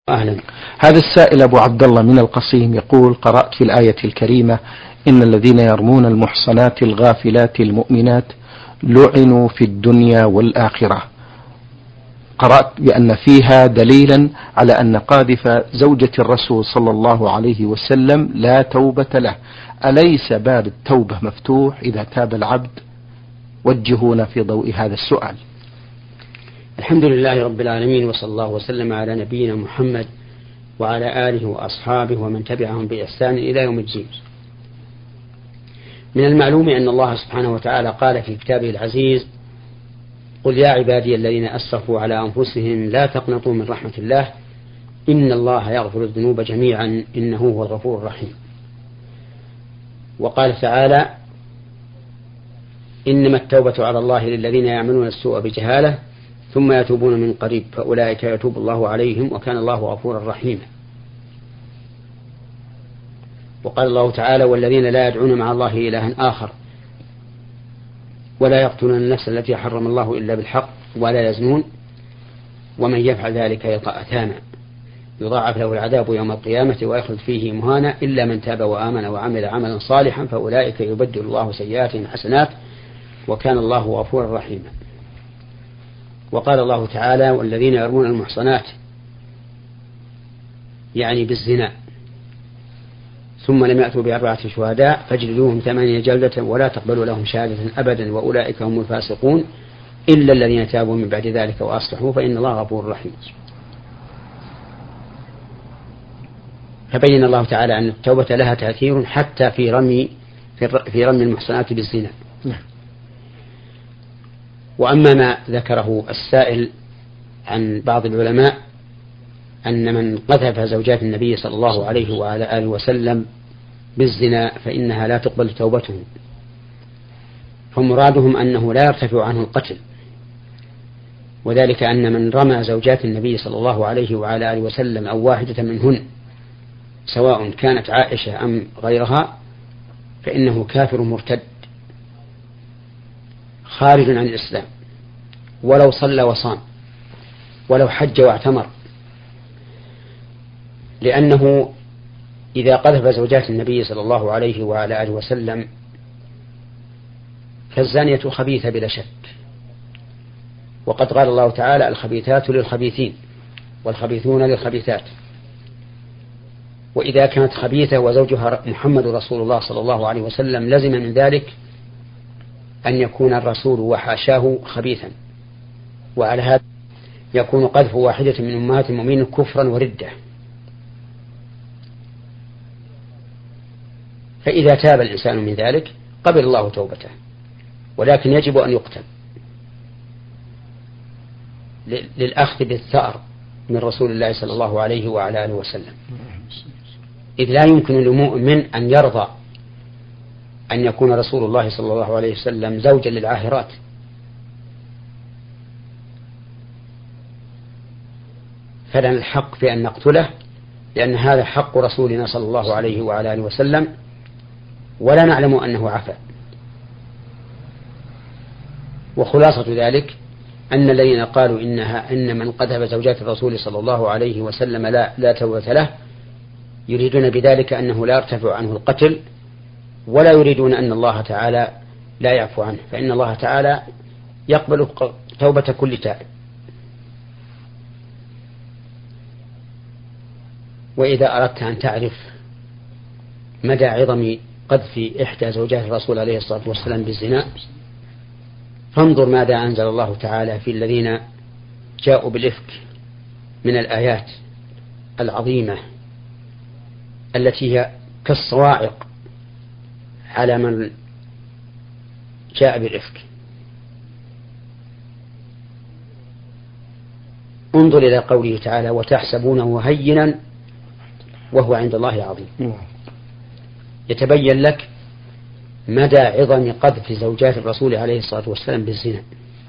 أهلا. هذا السائل أبو عبد الله من القصيم يقول: قرأت في الآية الكريمة: إن الذين يرمون المحصنات الغافلات المؤمنات لعنوا في الدنيا والآخرة. قرأت بأن فيها دليلا على أن قاذف زوجة الرسول صلى الله عليه وسلم لا توبة له، أليس باب التوبة مفتوح إذا تاب العبد؟ وجهونا في ضوء هذا السؤال. الحمد لله رب العالمين، وصلى الله وسلم على نبينا محمد وعلى آله وأصحابه ومن تبعهم بإحسان إلى يوم الدين. من المعلوم أن الله سبحانه وتعالى قال في كتابه العزيز: قل يا عبادي الذين أسرفوا على أنفسهم لا تقنطوا من رحمة الله إن الله يغفر الذنوب جميعا إنه هو الغفور الرحيم. وقال تعالى: إنما التوبة على الله للذين يعملون السوء بجهالة ثم يتوبون من قريب فأولئك يتوب الله عليهم وكان الله غفورا رحيما. وقال الله تعالى: والذين لا يدعون مع الله إلها آخر ولا يقتلون النفس التي حرم الله إلا بالحق ولا يزنون ومن يفعل ذلك يلقى أثاما يضاعف له العذاب يوم القيامة ويخلد فيه مهانا إلا من تاب وآمن وعمل عملا صالحا فأولئك يبدل الله سيئاتهم حسنات وكان الله غفورا رحيما. وقال الله تعالى: والذين يرمون المحصنات يعني بالزنا ثم لم يأتوا بأربعة شهداء فاجلدوهم 8 جلدة ولا تقبلوا لهم شهادة أبدا وأولئك هم الفاسقون إلا الذين تابوا من بعد ذلك وأصلحوا فإن الله غفور رحيم. فبين الله تعالى أن التوبة لها تأثير حتى في رمي المحصنات بالزنا. وأما ما ذكره السائل عن بعض العلماء أن من قذف زوجات النبي صلى الله عليه وعلى آله وسلم بالزنا فإنها لا تقبل توبته، فمرادهم أنه لا يرتفع عنه القتل، وذلك أن من رمى زوجات النبي صلى الله عليه وعلى آله وسلم أو واحدة منهن سواء كانت عائشة أم غيرها فإنه كافر مرتد خارج عن الإسلام ولو صلى وصام ولو حج واعتمر، لأنه إذا قذف زوجات النبي صلى الله عليه وعلى آله وسلم فالزانية خبيثة بلا شك، وقد قال الله تعالى: الخبيثات للخبيثين والخبيثون للخبيثات. وإذا كانت خبيثة وزوجها محمد رسول الله صلى الله عليه وسلم لزم من ذلك أن يكون الرسول وحاشاه خبيثا، وعلى هذا يكون قذف واحدة من أمهات المؤمنين كفرا وردة. فإذا تاب الإنسان من ذلك قبل الله توبته، ولكن يجب أن يقتل للأخذ بالثأر من رسول الله صلى الله عليه وعلى آله وسلم، إذ لا يمكن لمؤمن أن يرضى أن يكون رسول الله صلى الله عليه وسلم زوجا للعاهرات. فلنا الحق في أن نقتله لأن هذا حق رسولنا صلى الله عليه وعلى آله وسلم ولا نعلم أنه عفا. وخلاصة ذلك أن الذين قالوا إن من قذف زوجات الرسول صلى الله عليه وسلم لا توبة له يريدون بذلك أنه لا يرتفع عنه القتل، ولا يريدون أن الله تعالى لا يعفو عنه، فإن الله تعالى يقبل توبة كل تائب. وإذا أردت أن تعرف مدى عظم قذف إحدى زوجات الرسول عليه الصلاة والسلام بالزنا فانظر ماذا أنزل الله تعالى في الذين جاءوا بالإفك من الآيات العظيمة التي هي كالصواعق على من جاء بالإفك. انظر إلى قوله تعالى: وتحسبونه هينا وهو عند الله عظيم. يتبين لك مدى عظم قذف زوجات الرسول عليه الصلاة والسلام بالزنا.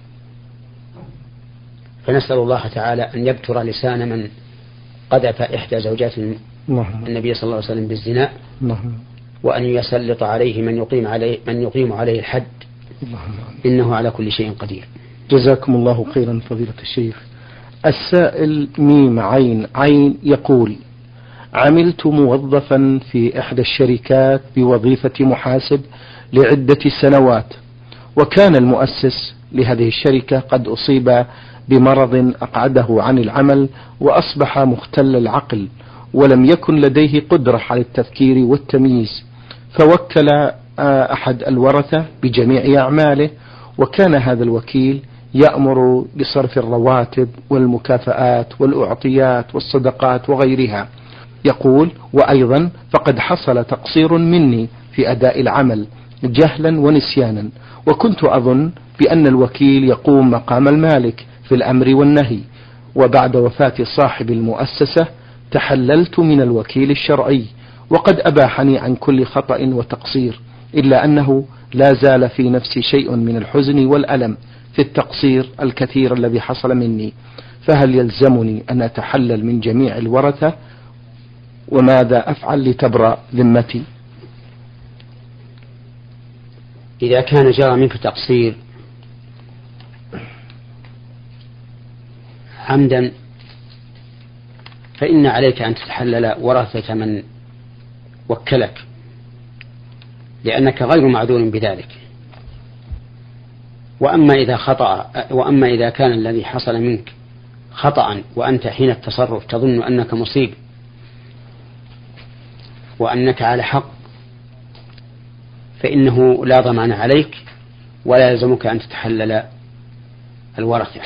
فنسأل الله تعالى أن يبتر لسان من قذف إحدى زوجات النبي صلى الله عليه وسلم بالزنا، وأن يسلط عليه من يقيم عليه الحد، إنه على كل شيء قدير. جزاكم الله خيرا فضيلة الشيخ. السائل ميم عين عين يقول: عملت موظفا في إحدى الشركات بوظيفة محاسب لعدة سنوات، وكان المؤسس لهذه الشركة قد أصيب بمرض أقعده عن العمل وأصبح مختل العقل، ولم يكن لديه قدرة على التفكير والتمييز، فوكل أحد الورثة بجميع أعماله، وكان هذا الوكيل يأمر بصرف الرواتب والمكافآت والأعطيات والصدقات وغيرها. يقول: وأيضا فقد حصل تقصير مني في أداء العمل جهلا ونسيانا، وكنت أظن بأن الوكيل يقوم مقام المالك في الأمر والنهي، وبعد وفاة صاحب المؤسسة تحللت من الوكيل الشرعي، وقد أباحني عن كل خطأ وتقصير، إلا أنه لا زال في نفسي شيء من الحزن والألم في التقصير الكثير الذي حصل مني، فهل يلزمني أن أتحلل من جميع الورثة؟ وماذا أفعل لتبرأ ذمتي؟ إذا كان جرى منك تقصير عمدا فإن عليك أن تتحلل ورثة من وكلك، لأنك غير معذور بذلك. وأما إذا كان الذي حصل منك خطأ وأنت حين التصرف تظن أنك مصيب وأنك على حق، فإنه لا ضمان عليك ولا يلزمك أن تتحلل الورثة.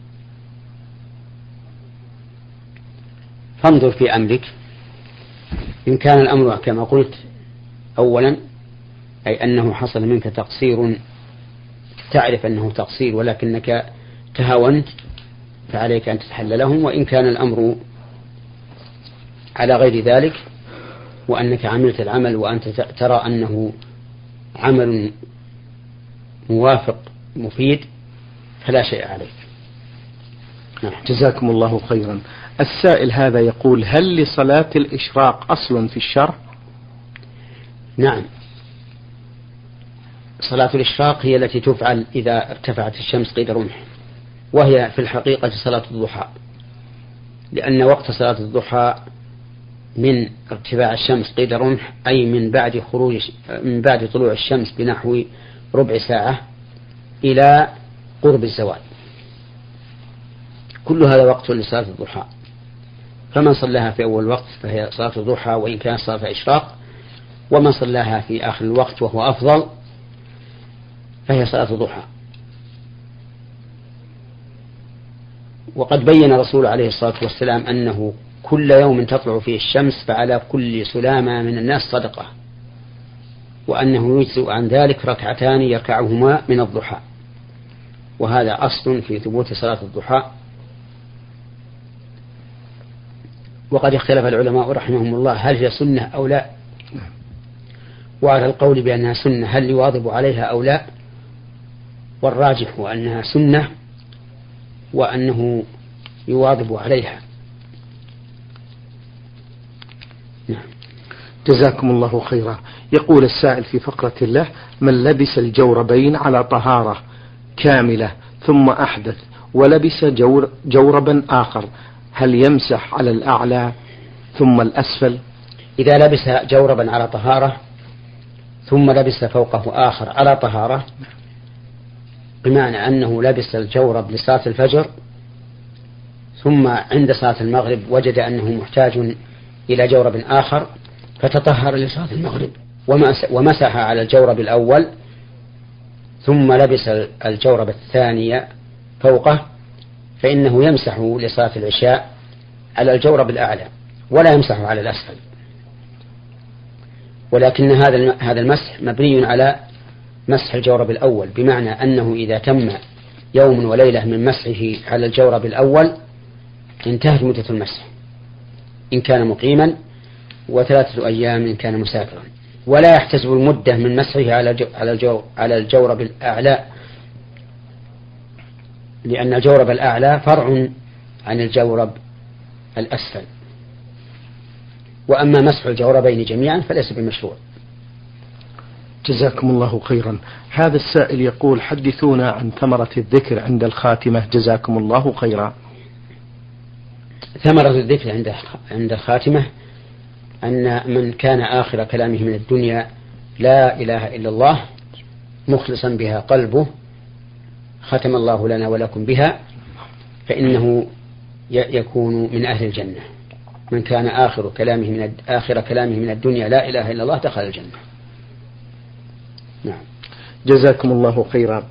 فانظر في أمرك، إن كان الأمر كما قلت أولا، أي أنه حصل منك تقصير تعرف أنه تقصير ولكنك تهاونت، فعليك أن تتحللهم. وإن كان الأمر على غير ذلك وأنك عملت العمل وأنت ترى أنه عمل موافق مفيد فلا شيء عليك. جزاكم الله خيرا. السائل هذا يقول: هل لصلاة الإشراق أصل في الشرع؟ نعم، صلاة الإشراق هي التي تفعل إذا ارتفعت الشمس قيد رمح، وهي في الحقيقة صلاة الضحى، لأن وقت صلاة الضحى من ارتفاع الشمس قيد رمح، أي من بعد طلوع الشمس بنحو ربع ساعة إلى قرب الزوال، كل هذا وقت لصلاة الضحى. فمن صلاها في أول وقت فهي صلاة الضحى وإن كانت صلاة إشراق، ومن صلاها في آخر الوقت وهو أفضل فهي صلاة الضحى. وقد بين الرسول عليه الصلاة والسلام أنه كل يوم تطلع فيه الشمس فعلى كل سلامة من الناس صدقة، وأنه يجزئ عن ذلك ركعتان يركعهما من الضحى، وهذا أصل في ثبوت صلاة الضحى. وقد اختلف العلماء رحمهم الله هل هي سنة أو لا، وعلى القول بأنها سنة هل يواظب عليها أو لا، والراجح أنها سنة وأنه يواظب عليها. نعم. جزاكم الله خيرا. يقول السائل في فقرة الله: من لبس الجوربين على طهارة كاملة ثم أحدث ولبس جوربا آخر، هل يمسح على الأعلى ثم الأسفل؟ إذا لبس جوربا على طهارة ثم لبس فوقه آخر على طهارة، بمعنى أنه لبس الجورب لصلاة الفجر ثم عند صلاة المغرب وجد أنه محتاج إلى جورب آخر فتطهر لصلاة المغرب ومسح على الجورب الأول ثم لبس الجورب الثاني فوقه، فإنه يمسح لصلاة العشاء على الجورب الأعلى ولا يمسح على الأسفل. ولكن هذا المسح مبني على مسح الجورب الأول، بمعنى أنه إذا تم يوم وليلة من مسحه على الجورب الأول انتهت مدة المسح إن كان مقيما، و3 أيام إن كان مسافرا، ولا يحتسب المدة من مسحه على الجورب الأعلى، لأن الجورب الأعلى فرع عن الجورب الأسفل. وأما مسح الجوربين جميعا فليس بمشروع. جزاكم الله خيرا. هذا السائل يقول: حدثونا عن ثمرة الذكر عند الخاتمة، جزاكم الله خيرا. ثمرة الذكر عند الخاتمة أن من كان آخر كلامه من الدنيا لا إله إلا الله مخلصا بها قلبه ختم الله لنا ولكم بها فإنه يكون من أهل الجنة. من كان آخر كلامه من الدنيا لا إله إلا الله دخل الجنة. نعم. جزاكم الله خيرا.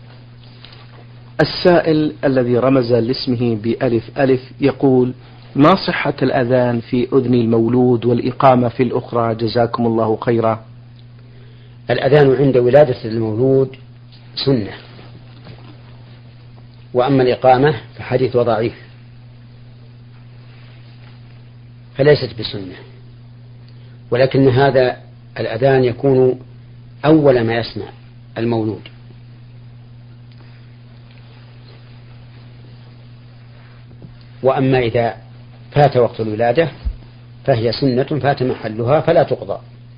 السائل الذي رمز لاسمه بألف ألف يقول: ما صحة الأذان في أذن المولود والإقامة في الأخرى؟ جزاكم الله خيرا. الأذان عند ولادة المولود سنة، وأما الإقامة فحديث وضعيف فليست بسنة، ولكن هذا الأذان يكون أول ما يسمع المولود، وأما إذا فات وقت الولادة فهي سنة فات محلها فلا تقضى.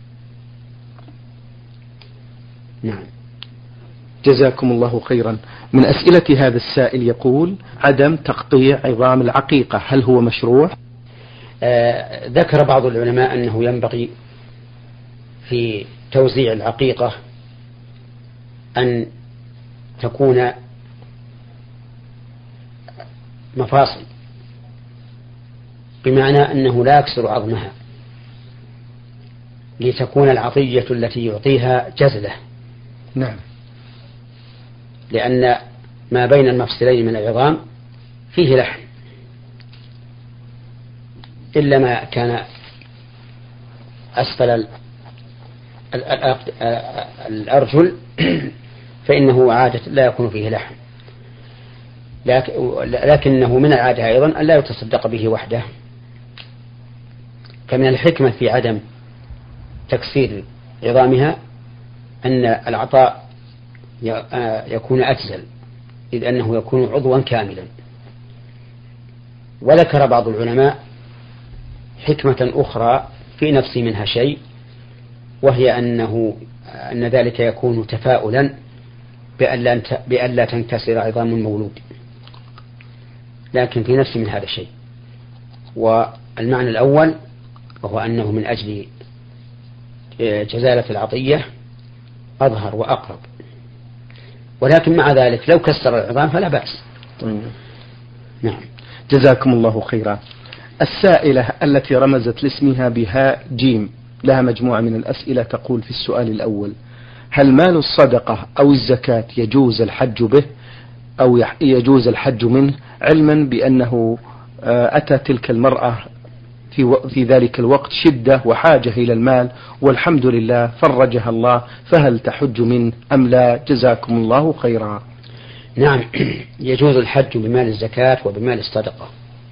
نعم. جزاكم الله خيرا. من أسئلة هذا السائل يقول: عدم تقطيع عظام العقيقة هل هو مشروع؟ ذكر بعض العلماء أنه ينبغي في توزيع العقيقة أن تكون مفاصل، بمعنى أنه لا يكسر عظمها لتكون العطية التي يعطيها جزلة. نعم. لأن ما بين المفصلين من العظام فيه لحم، إلا ما كان أسفل الأرجل فإنه عادة لا يكون فيه لحم، لكنه من العادة أيضا أن لا يتصدق به وحده. فمن الحكمة في عدم تكسير عظامها أن العطاء يكون أجزل، إذ أنه يكون عضوا كاملا. وذكر بعض العلماء حكمة أخرى في نفسي منها شيء، وهي أن ذلك يكون تفاؤلا بأن لا تنكسر عظام المولود، لكن في نفسي من هذا الشيء. والمعنى الأول وهو أنه من أجل جزالة العطية أظهر وأقرب، ولكن مع ذلك لو كسر العظام فلا بأس. نعم. جزاكم الله خيرا. السائلة التي رمزت لاسمها بهاء جيم لها مجموعة من الأسئلة، تقول في السؤال الأول: هل مال الصدقة أو الزكاة يجوز الحج به أو يجوز الحج منه، علما بأنه أتى تلك المرأة في ذلك الوقت شدة وحاجة إلى المال والحمد لله فرجها الله، فهل تحج منه أم لا؟ جزاكم الله خيرا. نعم، يجوز الحج بمال الزكاة وبمال الصدقة،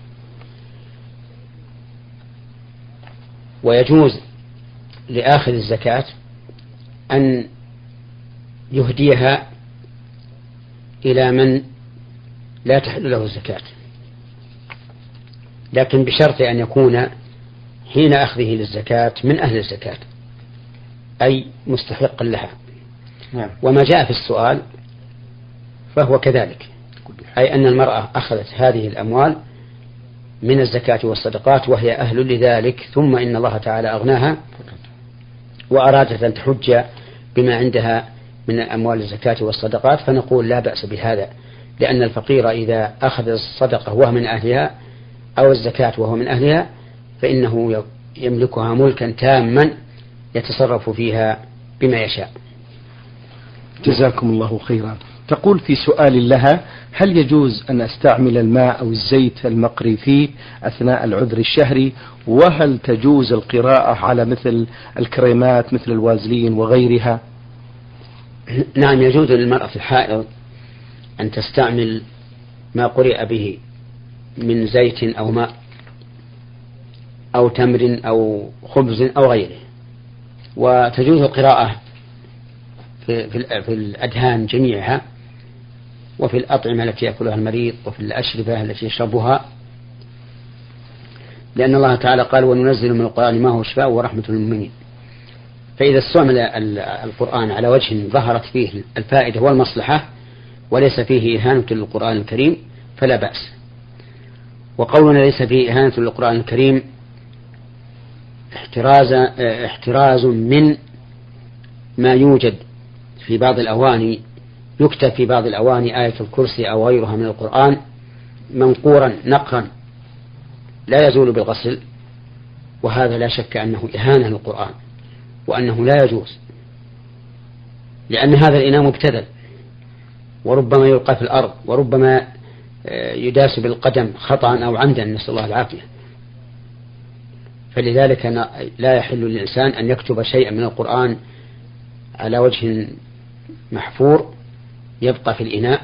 ويجوز لآخذ الزكاة أن يهديها إلى من لا تحل له الزكاة، لكن بشرط أن يكون حين أخذه للزكاة من أهل الزكاة، أي مستحق لها. نعم. وما جاء في السؤال فهو كذلك، أي أن المرأة أخذت هذه الأموال من الزكاة والصدقات وهي أهل لذلك، ثم إن الله تعالى أغناها وأرادت أن تحج بما عندها من أموال الزكاة والصدقات، فنقول لا بأس بهذا، لأن الفقير إذا أخذ الصدقة وهو من أهلها أو الزكاة وهو من أهلها فإنه يملكها ملكا تاما يتصرف فيها بما يشاء. جزاكم الله خيرا. تقول في سؤال لها: هل يجوز أن أستعمل الماء أو الزيت المقري فيه أثناء العذر الشهري؟ وهل تجوز القراءة على مثل الكريمات مثل الوازلين وغيرها؟ نعم، يجوز للمرأة الحائض أن تستعمل ما قرئ به من زيت أو ماء أو تمر أو خبز أو غيره، وتجوز القراءة في الأدهان جميعها، وفي الأطعمة التي يأكلها المريض، وفي الأشربة التي يشربها، لأن الله تعالى قال: وننزل من القرآن ما هو شفاء ورحمة للمؤمنين. فإذا استعمل القرآن على وجه ظهرت فيه الفائدة والمصلحة وليس فيه إهانة للقرآن الكريم فلا بأس. وقولنا ليس فيه إهانة للقرآن الكريم احتراز من ما يوجد في بعض الأواني، يكتب في بعض الأواني آية الكرسي أو غيرها من القرآن منقورا نقرا لا يزول بالغسل، وهذا لا شك أنه إهانة للقرآن وأنه لا يجوز، لأن هذا الإناء مبتذل وربما يلقى في الأرض وربما يداس بالقدم خطأ أو عمدا، نسأل الله العافية. فلذلك لا يحل للإنسان أن يكتب شيئا من القرآن على وجه محفور يبقى في الإناء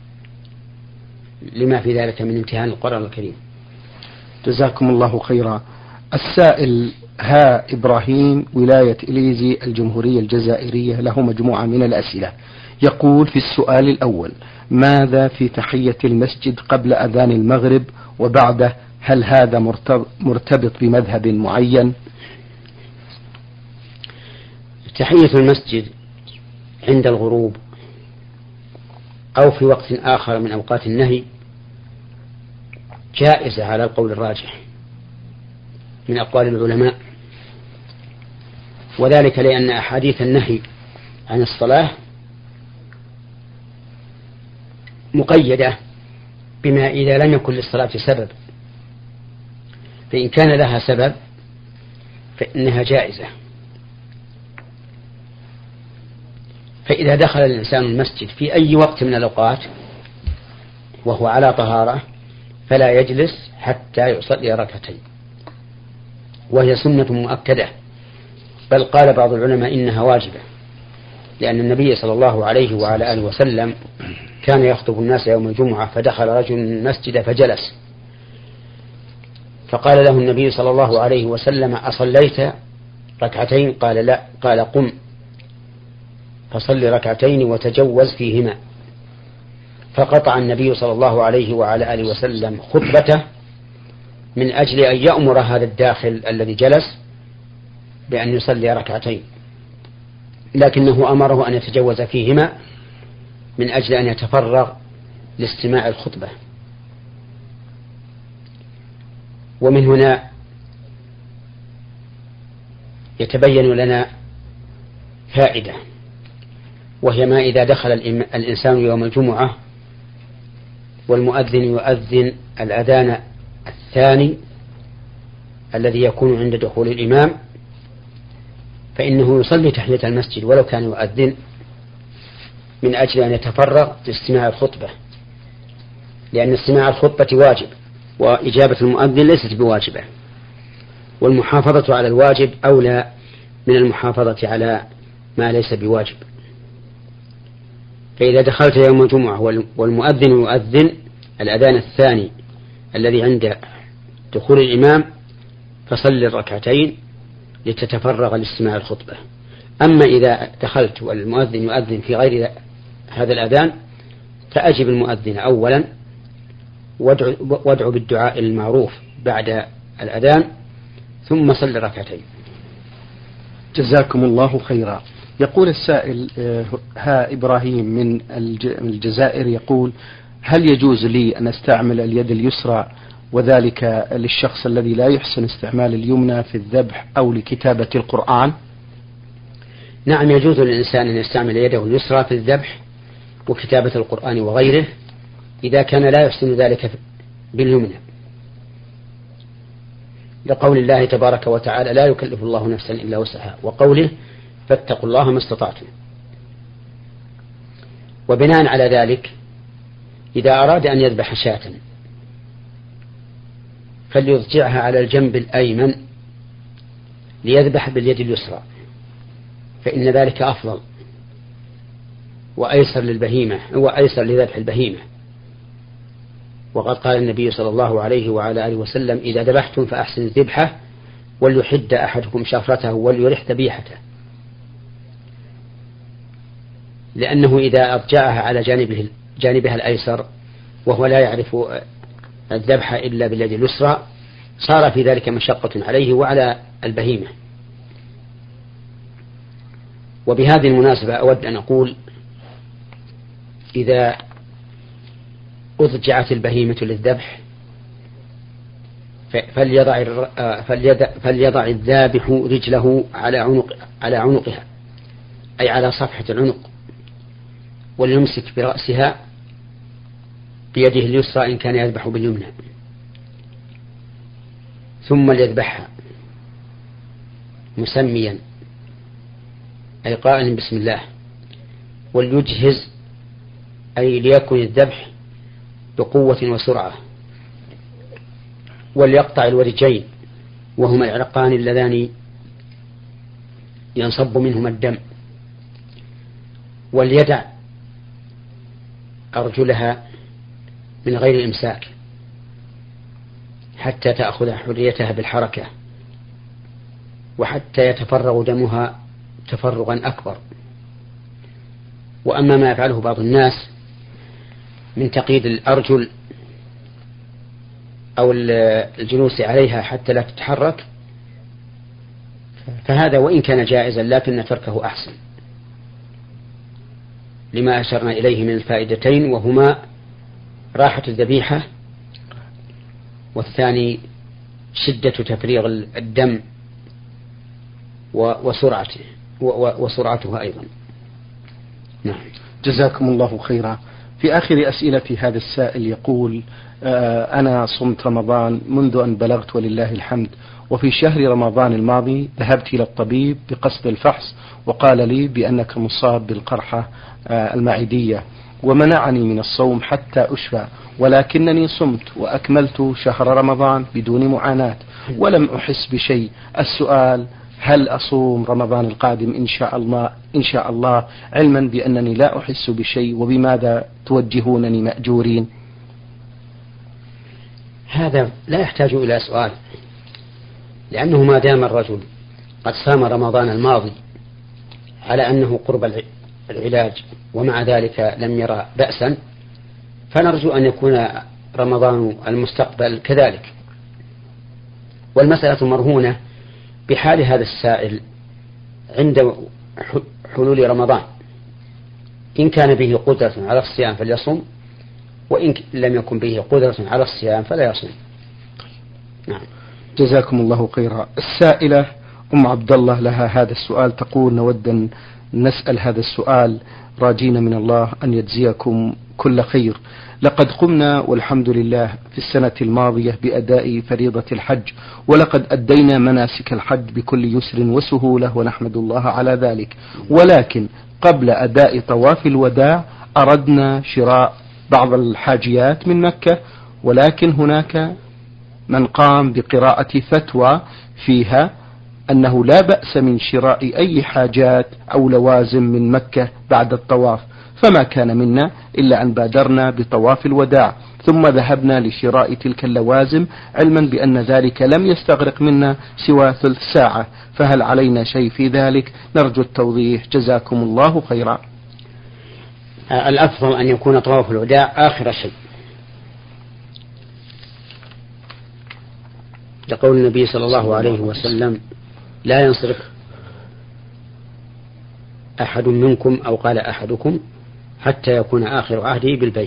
لما في ذلك من امتهان القرآن الكريم. جزاكم الله خيرا. السائل إبراهيم ولاية إليزي الجمهورية الجزائرية له مجموعة من الأسئلة. يقول في السؤال الأول: ماذا في تحية المسجد قبل أذان المغرب وبعده؟ هل هذا مرتبط بمذهب معين؟ تحية المسجد عند الغروب أو في وقت آخر من أوقات النهي جائزة على القول الراجح من أقوال العلماء، وذلك لأن أحاديث النهي عن الصلاة مقيدة بما إذا لم يكن للصلاة سبب، فإن كان لها سبب فإنها جائزة. فإذا دخل الإنسان المسجد في أي وقت من الأوقات وهو على طهارة فلا يجلس حتى يصلي ركعتين، وهي سنة مؤكدة، بل قال بعض العلماء إنها واجبة، لأن النبي صلى الله عليه وعلى آله وسلم كان يخطب الناس يوم الجمعة فدخل رجل المسجد فجلس، فقال له النبي صلى الله عليه وسلم: أصليت ركعتين؟ قال: لا. قال: قم فصل ركعتين وتجوز فيهما. فقطع النبي صلى الله عليه وعلى آله وسلم خطبته من أجل أن يأمر هذا الداخل الذي جلس بأن يصلي ركعتين، لكنه أمره أن يتجوز فيهما من أجل أن يتفرغ لاستماع الخطبة. ومن هنا يتبين لنا فائدة، وهي ما إذا دخل الإنسان يوم الجمعة والمؤذن يؤذن الأذان الثاني الذي يكون عند دخول الإمام، فإنه يصلي تحية المسجد ولو كان يؤذن من أجل أن يتفرغ لاستماع الخطبة، لأن استماع الخطبة واجب وإجابة المؤذن ليست بواجبة، والمحافظة على الواجب أولى من المحافظة على ما ليس بواجب. فإذا دخلت يوم الجمعة والمؤذن يؤذن الأذان الثاني الذي عند دخول الإمام فصل الركعتين لتتفرغ لاستماع الخطبة. أما إذا دخلت والمؤذن يؤذن في غير هذا الأذان فأجب المؤذن أولا وادعو بالدعاء المعروف بعد الأذان ثم صل ركعتين. جزاكم الله خيرا. يقول السائل إبراهيم من الجزائر يقول: هل يجوز لي أن أستعمل اليد اليسرى وذلك للشخص الذي لا يحسن استعمال اليمنى في الذبح أو لكتابة القرآن؟ نعم، يجوز للإنسان أن يستعمل يده اليسرى في الذبح وكتابة القرآن وغيره إذا كان لا يحسن ذلك باليمنى، لقول الله تبارك وتعالى: لا يكلف الله نفسا إلا وسعها، وقوله: فاتقوا الله ما استطعتم. وبناء على ذلك إذا أراد أن يذبح شاة فليضجعها على الجنب الأيمن ليذبح باليد اليسرى، فإن ذلك أفضل وأيسر للبهيمة وأيسر لذبح البهيمة. وقد قال النبي صلى الله عليه وعلى آله وسلم: إذا ذبحتم فأحسن الذبحة وليحد أحدكم شفرته وليرح ذبيحته، لأنه إذا أضجعها على جانبها الأيسر وهو لا يعرف الذبح إلا باليد اليسرى صار في ذلك مشقة عليه وعلى البهيمة. وبهذه المناسبة أود أن أقول: إذا أضجعت البهيمة للذبح فليضع الذابح رجله على عنقها، أي على صفحة العنق، وليمسك برأسها بيده اليسرى إن كان يذبح باليمنى، ثم ليذبحها مسميا أي قائلا بسم الله، وليجهز أي ليكن الذبح بقوة وسرعة، وليقطع الورجين وهما العرقان اللذان ينصب منهما الدم، وليدع أرجلها من غير إمساك حتى تأخذ حريتها بالحركة، وحتى يتفرغ دمها تفرغا أكبر. وأما ما يفعله بعض الناس من تقييد الأرجل أو الجلوس عليها حتى لا تتحرك، فهذا وإن كان جائزا لكن تركه أحسن، لما أشرنا إليه من الفائدتين، وهما راحة الذبيحة، والثاني شدة تفريغ الدم وسرعته أيضا. نعم. جزاكم الله خيرا. في آخر أسئلة هذا السائل يقول: أنا صمت رمضان منذ أن بلغت ولله الحمد، وفي شهر رمضان الماضي ذهبت إلى الطبيب بقصد الفحص، وقال لي بأنك مصاب بالقرحة المعدية، ومنعني من الصوم حتى أشفى، ولكنني صمت وأكملت شهر رمضان بدون معاناة ولم أحس بشيء. السؤال: هل أصوم رمضان القادم إن شاء الله علما بأنني لا أحس بشيء، وبماذا توجهونني مأجورين؟ هذا لا يحتاج إلى سؤال، لأنه ما دام الرجل قد صام رمضان الماضي على أنه قرب العلاج ومع ذلك لم يرى بأسا، فنرجو أن يكون رمضان المستقبل كذلك. والمسألة مرهونة بحال هذا السائل عند حلول رمضان، إن كان به قدرة على الصيام فليصم، وإن لم يكن به قدرة على الصيام فلا يصم. نعم. جزاكم الله خيرا. السائلة أم عبد الله لها هذا السؤال، تقول: نود أن نسأل هذا السؤال راجين من الله أن يجزيكم كل خير. لقد قمنا والحمد لله في السنة الماضية بأداء فريضة الحج، ولقد أدينا مناسك الحج بكل يسر وسهولة ونحمد الله على ذلك، ولكن قبل أداء طواف الوداع أردنا شراء بعض الحاجيات من مكة، ولكن هناك من قام بقراءة فتوى فيها أنه لا بأس من شراء أي حاجات أو لوازم من مكة بعد الطواف، فما كان منا إلا أن بادرنا بطواف الوداع ثم ذهبنا لشراء تلك اللوازم، علما بأن ذلك لم يستغرق منا سوى ثلث ساعة، فهل علينا شيء في ذلك؟ نرجو التوضيح جزاكم الله خيرا. الأفضل أن يكون طواف الوداع آخر شيء، لقول النبي صلى الله عليه وسلم: لا ينصرف أحد منكم أو قال أحدكم حتى يكون آخر عهده بالبيت.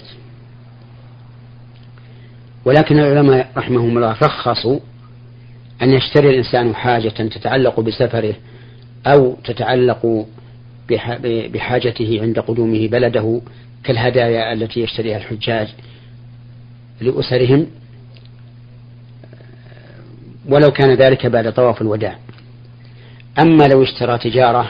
ولكن العلماء رحمهم الله رخصوا أن يشتري الإنسان حاجة تتعلق بسفره أو تتعلق بحاجته عند قدومه بلده، كالهدايا التي يشتريها الحجاج لأسرهم، ولو كان ذلك بعد طواف الوداع. أما لو اشترى تجارة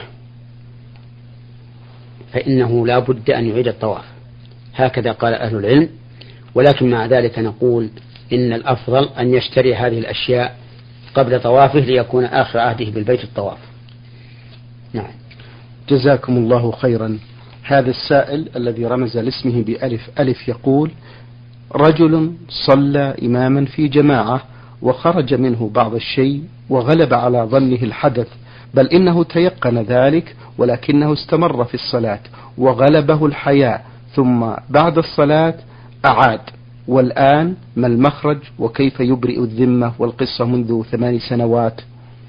فإنه لا بد أن يعيد الطواف، هكذا قال أهل العلم. ولكن مع ذلك نقول إن الأفضل أن يشتري هذه الأشياء قبل طوافه ليكون آخر عهده بالبيت الطواف. نعم. جزاكم الله خيرا. هذا السائل الذي رمز لاسمه بألف ألف يقول: رجل صلى إماما في جماعة وخرج منه بعض الشيء وغلب على ظنه الحدث، بل إنه تيقن ذلك، ولكنه استمر في الصلاة وغلبه الحياء، ثم بعد الصلاة أعاد، والآن ما المخرج وكيف يبرئ الذمة؟ والقصة منذ 8 سنوات.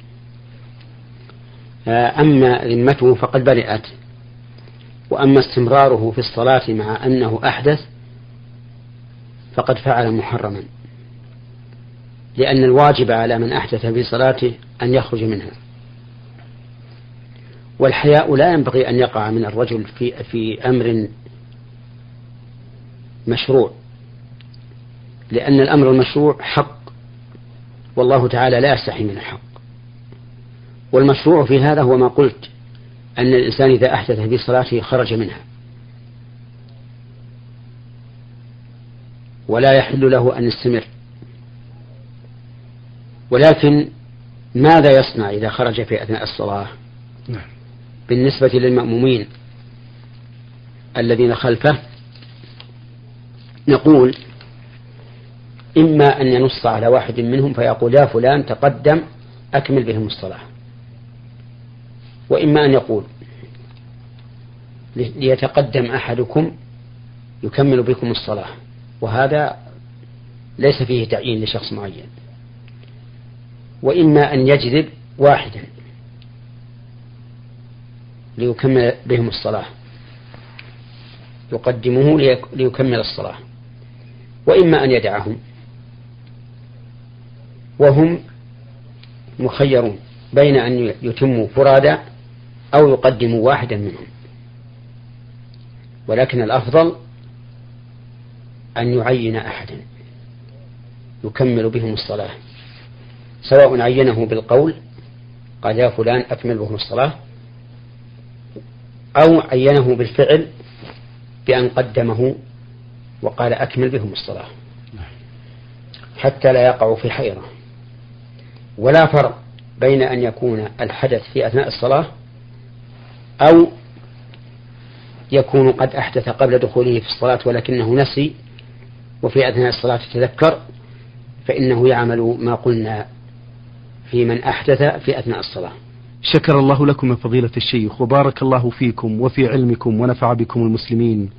أما ذمته فقد برئت، وأما استمراره في الصلاة مع أنه أحدث فقد فعل محرما، لأن الواجب على من أحدث في صلاته أن يخرج منها. والحياء لا ينبغي أن يقع من الرجل في أمر مشروع، لأن الأمر المشروع حق، والله تعالى لا يستحي من الحق. والمشروع في هذا هو ما قلت، أن الإنسان إذا أحدث في صلاته خرج منها، ولا يحل له أن يستمر. ولكن ماذا يصنع إذا خرج في أثناء الصلاة؟ بالنسبة للمأمومين الذين خلفه نقول إما أن ينص على واحد منهم فيقول يا فلان تقدم أكمل بهم الصلاة، وإما أن يقول ليتقدم أحدكم يكمل بكم الصلاة، وهذا ليس فيه تعيين لشخص معين. وإما أن يجذب واحدا ليكمل بهم الصلاة، يقدمه ليكمل الصلاة، وإما أن يدعهم، وهم مخيرون بين أن يتموا فرادى أو يقدموا واحدا منهم. ولكن الأفضل أن يعين أحدا يكمل بهم الصلاة، سواء عينه بالقول قال يا فلان أكمل بهم الصلاة، أو عينه بالفعل بأن قدمه وقال أكمل بهم الصلاة، حتى لا يقع في حيرة. ولا فرق بين أن يكون الحدث في أثناء الصلاة أو يكون قد أحدث قبل دخوله في الصلاة ولكنه نسي وفي أثناء الصلاة تذكر، فإنه يعمل ما قلنا في من أحدث في أثناء الصلاة. شكر الله لكم يا فضيلة الشيخ، وبارك الله فيكم وفي علمكم ونفع بكم المسلمين،